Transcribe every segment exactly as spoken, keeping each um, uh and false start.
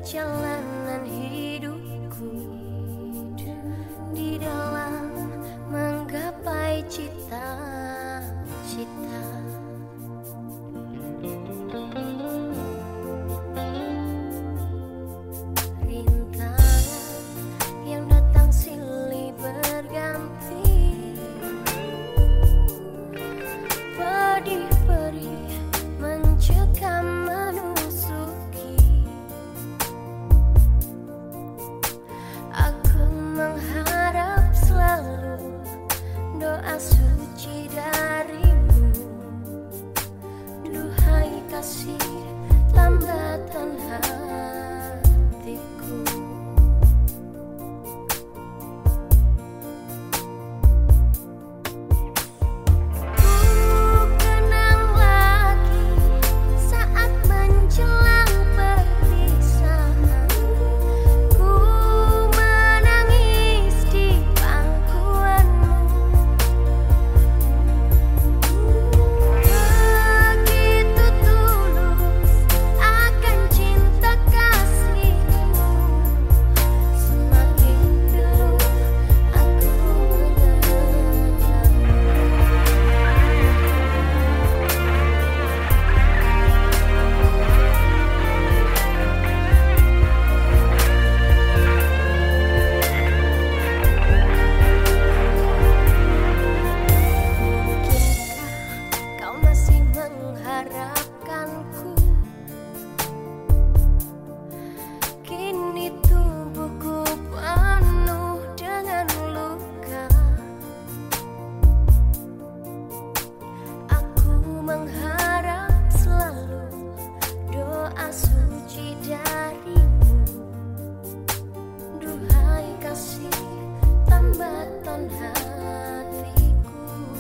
perjalanan hidupku di dalam menggapai cita-cita. Rintangan yang datang silih berganti, pedih-perih mencekam menusuki. Aku mengharap selalu doa suci darimu. Duhai kasih lambatan hatiku. Ku kenang lagi saat menjelang perpisahan. Ku menangis di pangkuanmu. Begitu tulus akan cinta kasihku. Semakin dulu aku mengenalmu. Mungkinkah kau masih mengharapkanku? Kini tubuhku penuh dengan luka. Aku mengharap selalu doa suci darimu. Duhai kasih tambatan hatiku.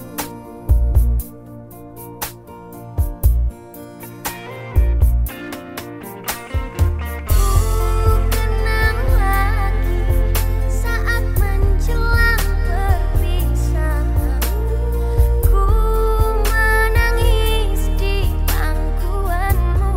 Ku kenang lagi saat menjelang perpisahan. Ku menangis di pangkuanmu.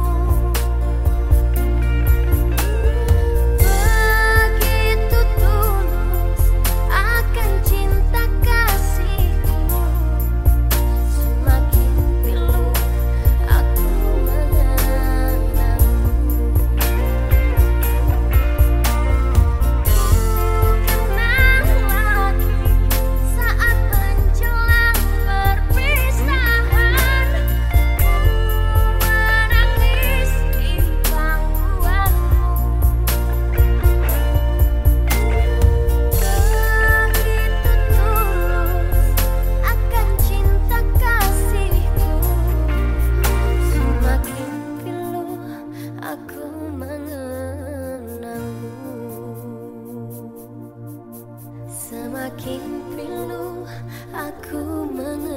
Begitu tulus akan cinta kasihku. Semakin pilu aku mengenalmu. Kenang lagi saat menjelang perpisahan. Ku menangis di pangkuanmu. Begitu tulus akan cinta kasihku. Semakin pilu aku mengenalmu. Semakin pilu aku mengenalmu.